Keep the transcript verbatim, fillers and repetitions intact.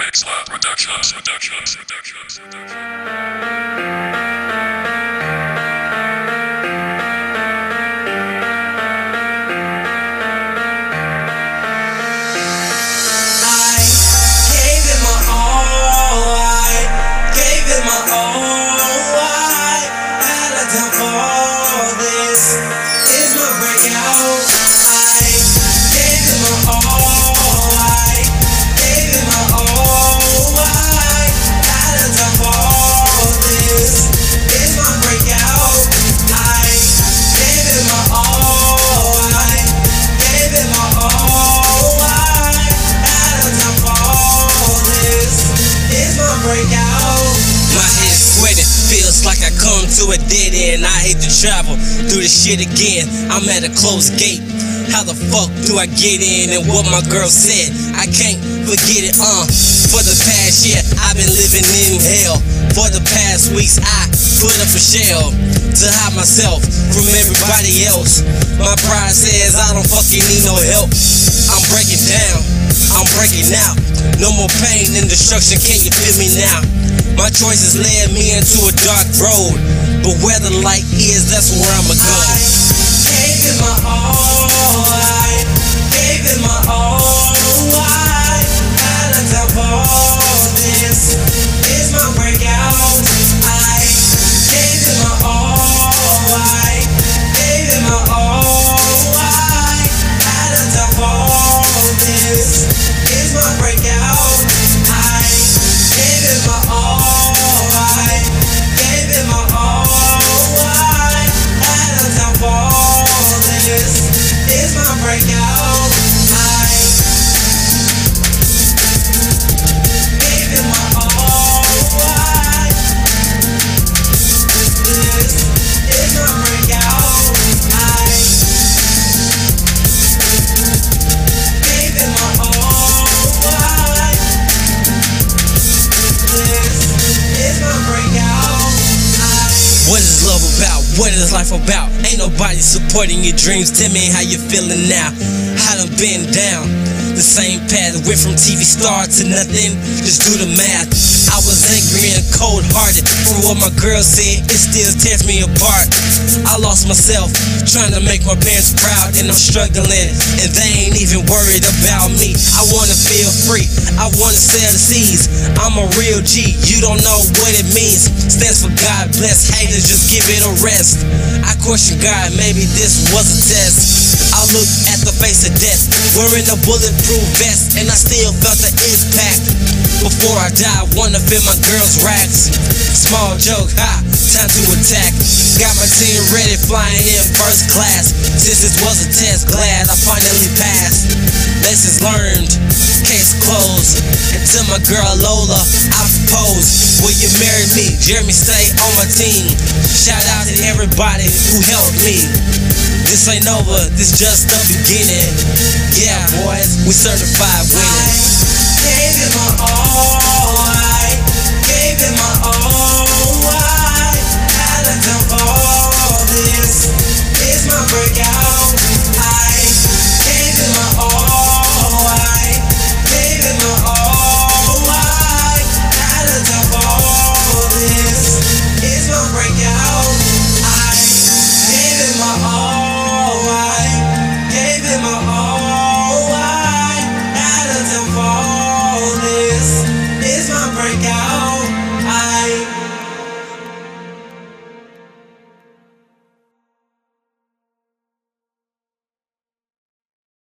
Mix Lab Productions, Productions, Productions, Productions. Like I come to a dead end, I hate to travel through this shit again. I'm at a closed gate. How the fuck do I get in? And what my girl said, I can't forget it, uh For the past year, I've been living in hell. For the past weeks, I put up a shell to hide myself from everybody else. My pride says I don't fucking need no help. I'm breaking down, I'm breaking out. No more pain and destruction, can you feel me now? My choices led me into a dark road, but where the light is, that's where I'ma go. I gave it my all, I gave it my all, I had a time for all this. It's my breakout. I gave it my all, I gave it my all, I had a time for all this. It's my breakout. I gave it my all. What is love about? What is life about? Ain't nobody supporting your dreams. Tell me how you feeling now. I done been down the same path. Went from T V star to nothing. Just do the math. I was angry and cold-hearted for what my girl said. It still tears me apart. I lost myself trying to make my parents proud, and I'm struggling, and they ain't even worried about me. I wanna feel free. I wanna sail the seas. I'm a real G. You don't know what it means. Stands for God bless. Haters, just give it a rest. I question God. Maybe this was a test. I looked at the face of death, wearing a bulletproof vest, and I still felt the impact. Before I die, wanna feel my girl's racks. Small joke, ha, time to attack. Got my team ready, flying in first class. Since this was a test, glad I finally passed. Lessons learned, case closed. And to my girl Lola, I propose. Will you marry me? Jeremy, stay on my team. Shout out to everybody who helped me. This ain't over, this just the beginning. Yeah, boys, we certified winning. I gave it